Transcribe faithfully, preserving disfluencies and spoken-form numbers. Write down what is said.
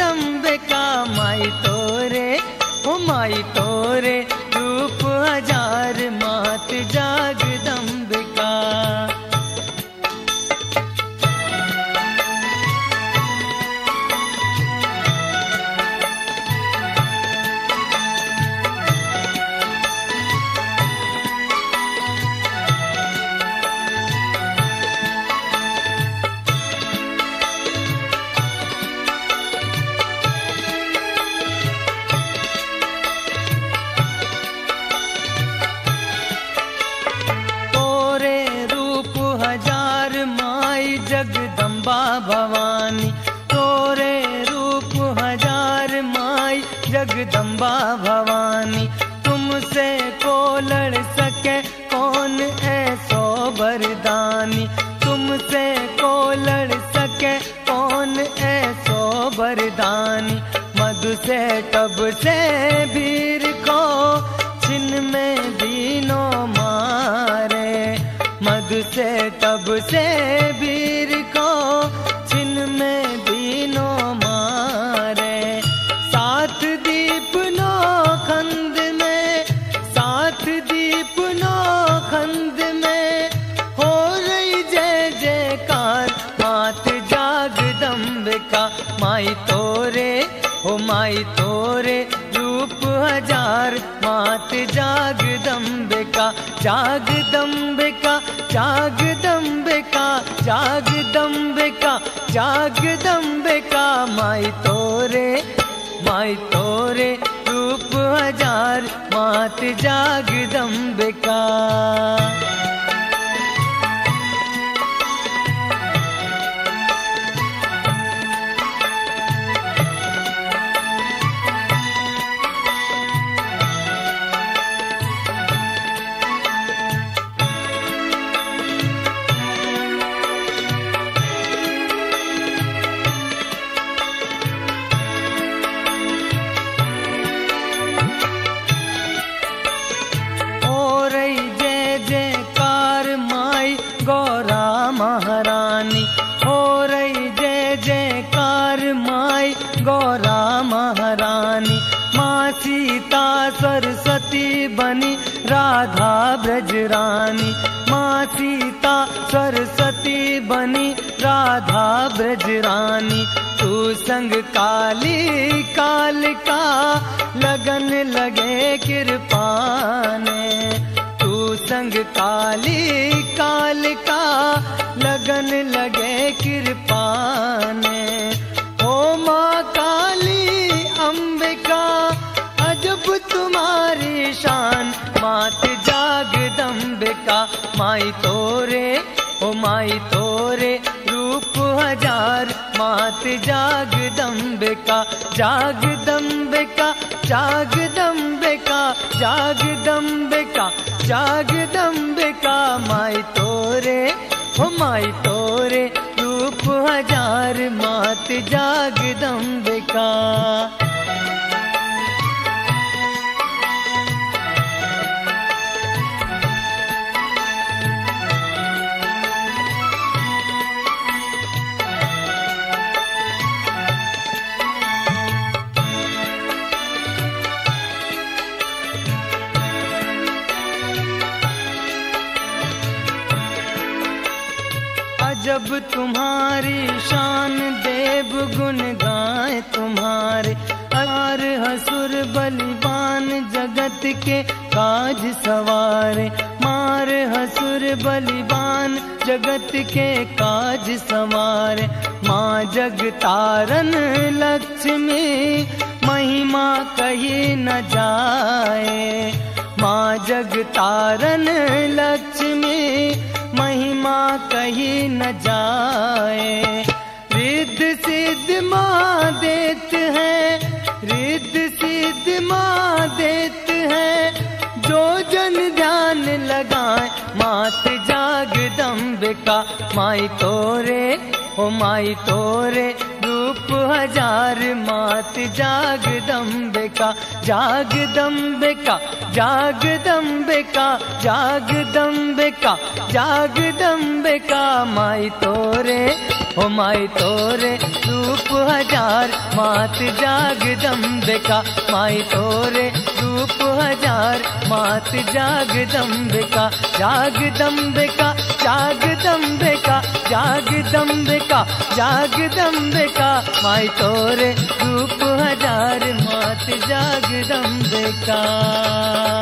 जागदम्बिका माई तोरे ओ माई तोरे रूप हजार मात जागदम्बिका। जगदम्बा भवानी तोरे रूप हजार माई जगदम्बा भवानी। तुमसे को लड़ सके कौन ऐसो वरदानी, तुमसे को लड़ सके कौन ऐसो वरदानी। मधु से तब से वीर को छिन में दीनों मारे, मधु से तब से वीर को छिन में दीनों मारे। सात दीप नो खंड में, सात दीप नो खंड में हो रही जय जयकार मात जागदम्बिका माई तोरे हो माई तोरे रूप हजार मात जागदम्बिका। जागदम्बिका जागदम्बिका जागदम्बिका जागदम्बिका माई तोरे माई तोरे रूप हजार मात जागदम्बिका। गौरा महारानी हो रही जय जयकार माई गौरा महारानी। माँ सीता सरस्वती बनी राधा ब्रजरानी, माँ सीता सरस्वती बनी राधा ब्रजरानी। तू संग काली काल का लगन लगे कृपाने, तू संग काली काल का लगन लगे कृपाने। ओ माँ काली अंबिका अजब तुम्हारी शान मात जागदम्बिका माई तोरे ओ माई तोरे रूप हजार मात जागदम्बिका। जागदम्बिका जागदम्बिका जागदम्बिका जागदम्बिका माई तोरे ओ माई तोरे रूप हजार मात जागदम्बिका। जब तुम्हारी शान देव गुण गाए तुम्हारे, हार हसुर बलिबान जगत के काज सवारे। मार हसुर बलिबान जगत के काज सवारे। माँ जगतारन लक्ष्मी महिमा कही न जाए, माँ जगतारन लक्ष्मी महिमा कही न जाए। रिद्ध सिद्ध माँ देत है, रिद्ध सिद्ध माँ देत है, जो जन ध्यान लगाए मात जागदम्बिका माई तोरे ओ माई तोरे रूप हजार मात जागदम्बिका। जागदम्बिका जागदम्बिका जागदम्बिका जागदम्बिका माई तोरे हो माई तोरे रूप हजार मात जागदम्बे का, माई तोरे रूप हजार मात जागदम्बे का, जागदम्बे का जागदम्बे का जागदम्बे का जागदम्बे का, माई तोरे रूप हजार मात जागदम्बे का।